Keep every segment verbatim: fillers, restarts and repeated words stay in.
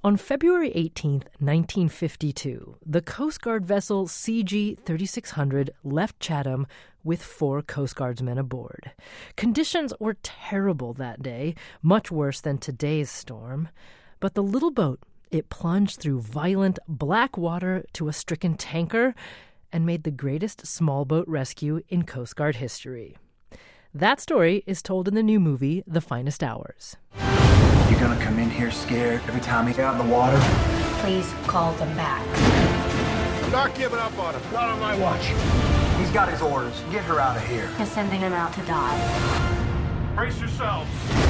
On February eighteenth, nineteen fifty-two, the Coast Guard vessel C G thirty-six hundred left Chatham with four Coast Guardsmen aboard. Conditions were terrible that day, much worse than today's storm. But the little boat, it plunged through violent black water to a stricken tanker and made the greatest small boat rescue in Coast Guard history. That story is told in the new movie, The Finest Hours. You're gonna come in here scared every time he's out in the water? Please call them back. I'm not giving up on him. Not on my watch. He's got his orders. Get her out of here. You're sending him out to die. Brace yourselves.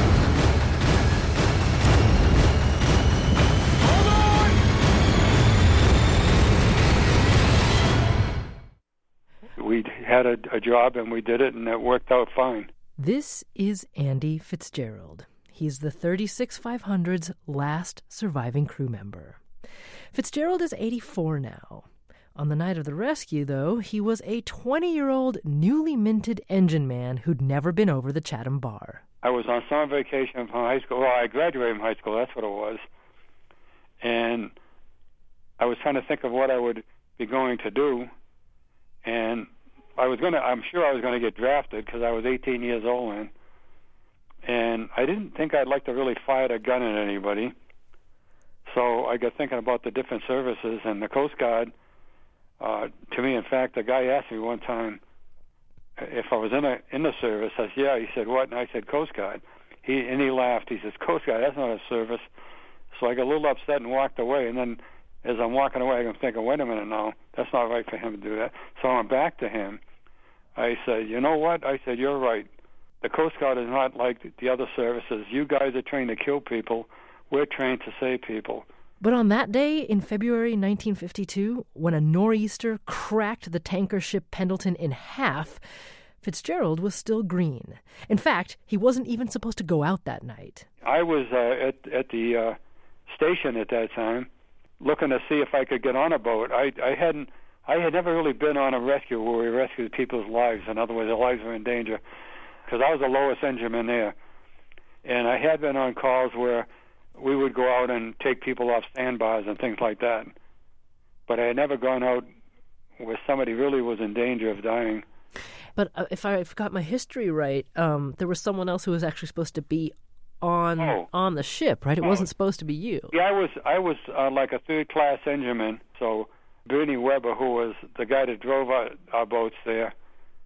We had a, a job and we did it, and it worked out fine. This is Andy Fitzgerald. He's the thirty-six five hundred's last surviving crew member. Fitzgerald is eighty-four now. On the night of the rescue, though, he was a twenty-year-old, newly minted engine man who'd never been over the Chatham Bar. I was on summer vacation from high school. Well, I graduated from high school, that's what it was. And I was trying to think of what I would be going to do. And I was going to, I'm sure I was going to get drafted because I was eighteen years old then. And I didn't think I'd like to really fire a gun at anybody. So I got thinking about the different services, and the Coast Guard, uh, to me, in fact, the guy asked me one time if I was in a in the service. I said, yeah. He said, what? And I said, Coast Guard. He And he laughed. He says, Coast Guard, that's not a service. So I got a little upset and walked away. And then as I'm walking away, I'm thinking, wait a minute now, that's not right for him to do that. So I went back to him. I said, you know what? I said, you're right. The Coast Guard is not like the other services. You guys are trained to kill people. We're trained to save people. But on that day in February nineteen fifty-two, when a nor'easter cracked the tanker ship Pendleton in half, Fitzgerald was still green. In fact, he wasn't even supposed to go out that night. I was uh, at, at the uh, station at that time, looking to see if I could get on a boat. I, I hadn't, I had never really been on a rescue where we rescued people's lives. In other words, their lives were in danger, because I was the lowest engineman there. And I had been on calls where we would go out and take people off sandbars and things like that. But I had never gone out where somebody really was in danger of dying. But uh, if I if I got my history right, um, there was someone else who was actually supposed to be on oh. on the ship, right? It oh. wasn't supposed to be you. Yeah, I was I was uh, like a third-class engineman. So Bernie Weber, who was the guy that drove our, our boats there,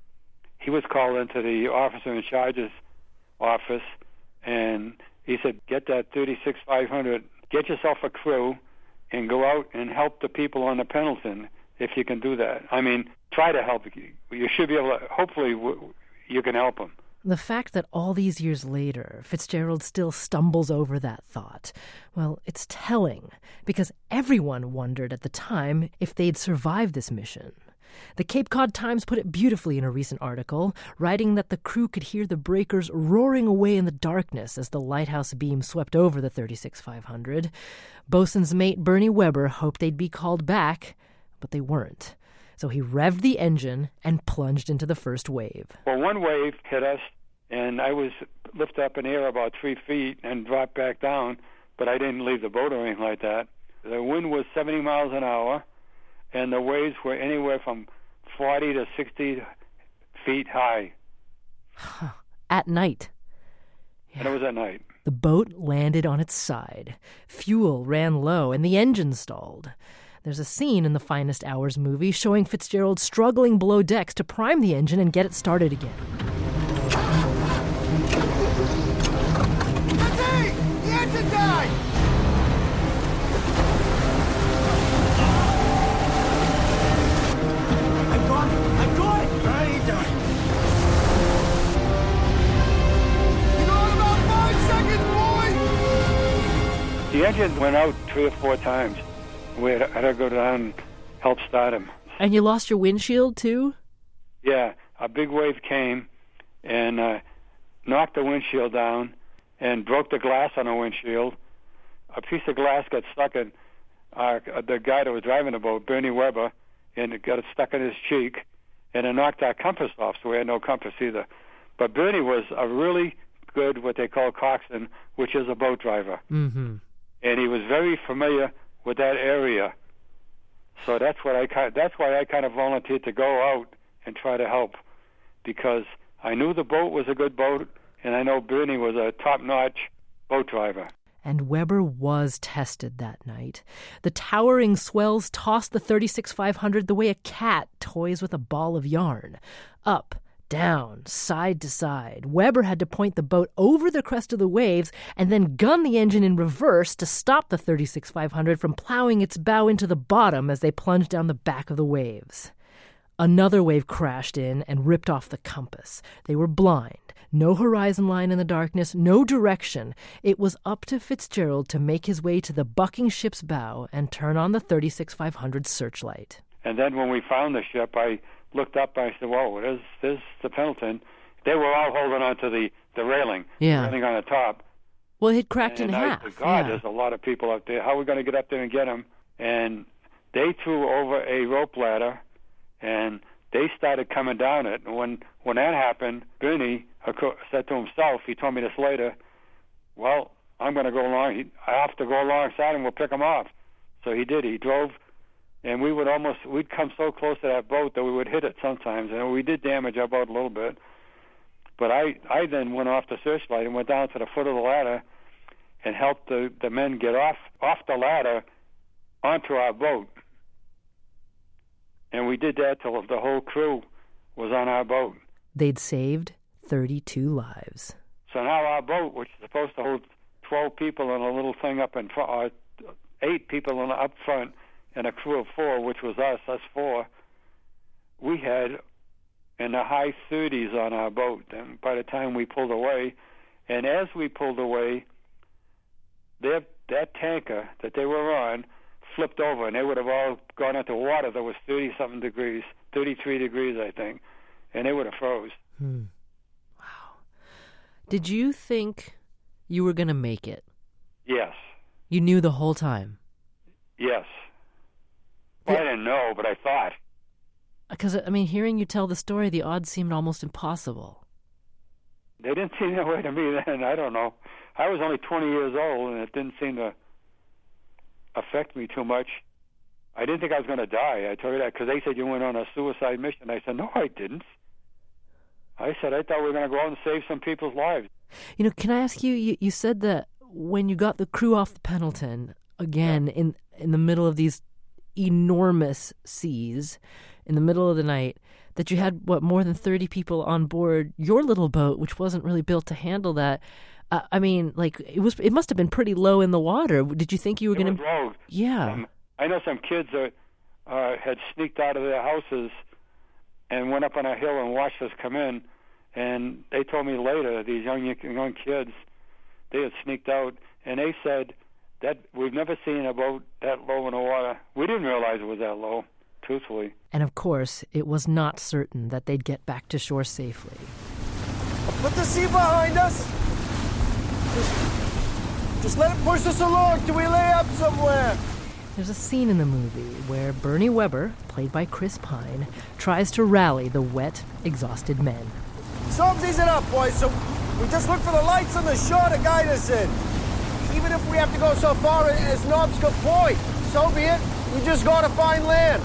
he was called into the officer in charge's office, and he said, get that thirty-six five hundred, get yourself a crew, and go out and help the people on the Pendleton if you can do that. I mean, try to help. You should be able to, hopefully you can help them. The fact that all these years later, Fitzgerald still stumbles over that thought, well, it's telling, because everyone wondered at the time if they'd survive this mission. The Cape Cod Times put it beautifully in a recent article, writing that the crew could hear the breakers roaring away in the darkness as the lighthouse beam swept over the thirty-six five hundred. Bosun's mate Bernie Weber hoped they'd be called back, but they weren't. So he revved the engine and plunged into the first wave. Well, one wave hit us, and I was lifted up in the air about three feet and dropped back down, but I didn't leave the boat or anything like that. The wind was seventy miles an hour, and the waves were anywhere from forty to sixty feet high. At night. Yeah. And it was at night. The boat landed on its side. Fuel ran low, and the engine stalled. There's a scene in the Finest Hours movie showing Fitzgerald struggling below decks to prime the engine and get it started again. That's it! The engine died! I got it! I got it! I ain't done. You got about five seconds, boys! The engine went out three or four times. We had, had to go down and help start him. And you lost your windshield, too? Yeah, a big wave came and uh, knocked the windshield down and broke the glass on the windshield. A piece of glass got stuck in uh, the guy that was driving the boat, Bernie Weber, and it got stuck in his cheek, and it knocked our compass off, so we had no compass either. But Bernie was a really good, what they call coxswain, which is a boat driver. Mm-hmm. and he was very familiar with that area. So that's what I kind. That's why I kind of volunteered to go out and try to help, because I knew the boat was a good boat, and I know Bernie was a top-notch boat driver. And Weber was tested that night. The towering swells tossed the thirty-six five hundred the way a cat toys with a ball of yarn. Up, down, side to side. Weber had to point the boat over the crest of the waves and then gun the engine in reverse to stop the thirty-six five hundred from plowing its bow into the bottom as they plunged down the back of the waves. Another wave crashed in and ripped off the compass. They were blind. No horizon line in the darkness, no direction. It was up to Fitzgerald to make his way to the bucking ship's bow and turn on the thirty-six five hundred searchlight. And then when we found the ship, I looked up and I said, whoa, there's, there's the Pendleton. They were all holding on to the, the railing, yeah. railing on the top. Well, it cracked and in I half. said, God, yeah. there's a lot of people up there. How are we going to get up there and get them? And they threw over a rope ladder, and they started coming down it. And when, when that happened, Bernie said to himself, he told me this later, well, I'm going to go along. He, I have to go alongside him. We'll pick him off. So he did. He drove, and we would almost, we'd come so close to that boat that we would hit it sometimes. And we did damage our boat a little bit. But I, I then went off the searchlight and went down to the foot of the ladder and helped the, the men get off, off the ladder onto our boat. And we did that till the whole crew was on our boat. They'd saved thirty-two lives. So now our boat, which is supposed to hold twelve people and a little thing up in front, uh, eight people in, up front, and a crew of four, which was us, us four, we had in the high thirties on our boat. And by the time we pulled away, and as we pulled away, their, that tanker that they were on flipped over, and they would have all gone into water that was thirty-something degrees, thirty-three degrees, I think, and they would have froze. Hmm. Wow. Did you think you were going to make it? Yes. You knew the whole time? Yes. Well, yeah. I didn't know, but I thought. Because, I mean, hearing you tell the story, the odds seemed almost impossible. They didn't seem that way to me then. I don't know. I was only twenty years old, and it didn't seem to affect me too much. I didn't think I was going to die. I told you that because they said you went on a suicide mission. I said, no, I didn't. I said, I thought we were going to go out and save some people's lives. You know, can I ask you, you, you said that when you got the crew off the Pendleton, again, yeah. in, in the middle of these enormous seas, in the middle of the night, that you had, what, more than thirty people on board your little boat, which wasn't really built to handle that. Uh, I mean, like, it was. It must have been pretty low in the water. Did you think you were going to... low. Yeah. Um, I know some kids that uh, had sneaked out of their houses and went up on a hill and watched us come in, and they told me later, these young young kids, they had sneaked out, and they said that we've never seen a boat that low in the water. We didn't realize it was that low, truthfully. And of course, it was not certain that they'd get back to shore safely. Put the sea behind us! Just, just let it push us along till we lay up somewhere. There's a scene in the movie where Bernie Weber, played by Chris Pine, tries to rally the wet, exhausted men. Storm's easing up, boys, so we just look for the lights on the shore to guide us in. Even if we have to go so far as Knobscote Point, so be it. We just gotta find land.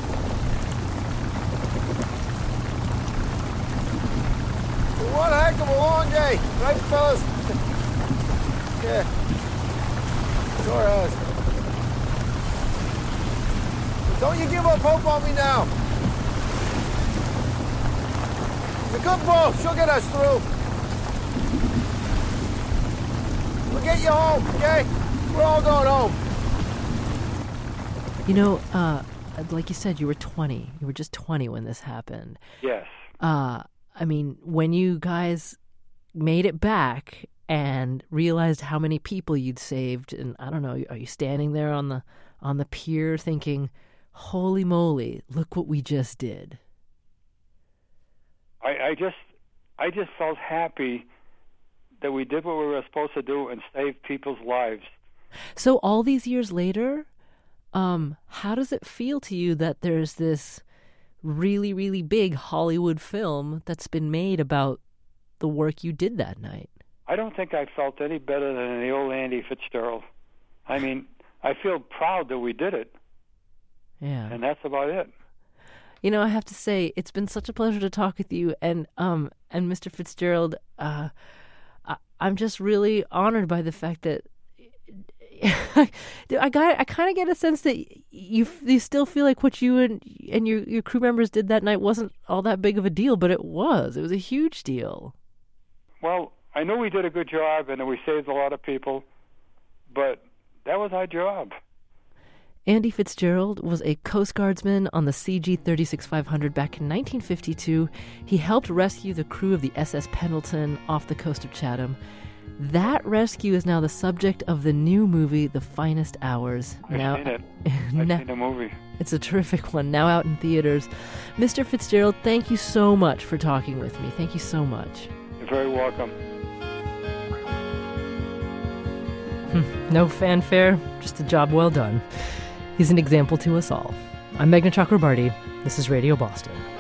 What a heck of a long day, right, fellas? Yeah, sure has. Don't you give up hope on me now. It's a good boat. She'll get us through. We'll get you home, okay? We're all going home. You know, uh, like you said, you were twenty. You were just twenty when this happened. Yes. Uh, I mean, when you guys made it back and realized how many people you'd saved, and I don't know, are you standing there on the on the pier thinking, holy moly, look what we just did? I, I just I just felt happy that we did what we were supposed to do and save people's lives. So all these years later, um, how does it feel to you that there's this really, really big Hollywood film that's been made about the work you did that night? I don't think I felt any better than the old Andy Fitzgerald. I mean, I feel proud that we did it, Yeah. and that's about it. You know, I have to say, it's been such a pleasure to talk with you, and um, and Mister Fitzgerald. Uh, I, I'm just really honored by the fact that I got. I kind of get a sense that you you still feel like what you and and your your crew members did that night wasn't all that big of a deal, but it was. It was a huge deal. Well, I know we did a good job, and that we saved a lot of people, but that was our job. Andy Fitzgerald was a Coast Guardsman on the C G thirty-six five hundred back in nineteen fifty-two. He helped rescue the crew of the S S Pendleton off the coast of Chatham. That rescue is now the subject of the new movie, The Finest Hours. I've now, seen it. I've now, seen the movie. It's a terrific one, now out in theaters. Mister Fitzgerald, thank you so much for talking with me. Thank you so much. You're very welcome. No fanfare, just a job well done. He's an example to us all. I'm Meghna Chakrabarty. This is Radio Boston.